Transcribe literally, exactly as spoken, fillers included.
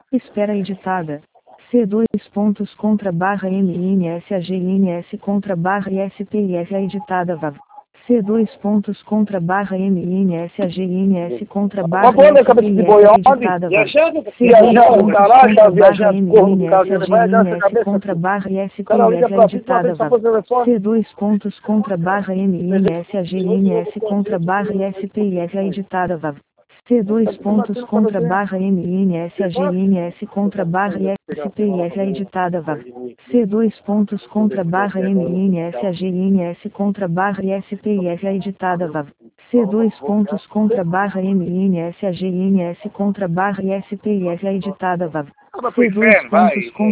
Espera editada. C dois pontos contra barra M N S A G N S contra barra I S P I F A editada V A V. C dois pontos contra barra M N S A G N S contra barra Uma boa I S cabeça P de I boi, F A onde? editada V A V. C dois Viajando, pontos tá lá, já contra barra viajando, M corro do N S carro, A ele G vai dar N essa S cabeça contra assim. barra I S P Cara, I liga F A pra cima, editada vem V só A V. fazer o telefone. C dois pontos contra barra M N S A G N S contra barra I S P I F A editada V A V. C dois pontos contra barra M N S A G N S contra barra I S P I F A editada V A V. C dois pontos contra barra M N S A G N S contra barra I S P I F A editada V A V. C dois pontos contra barra M N S A G N S contra barra I S P I F A editada V A V. C dois pontos contra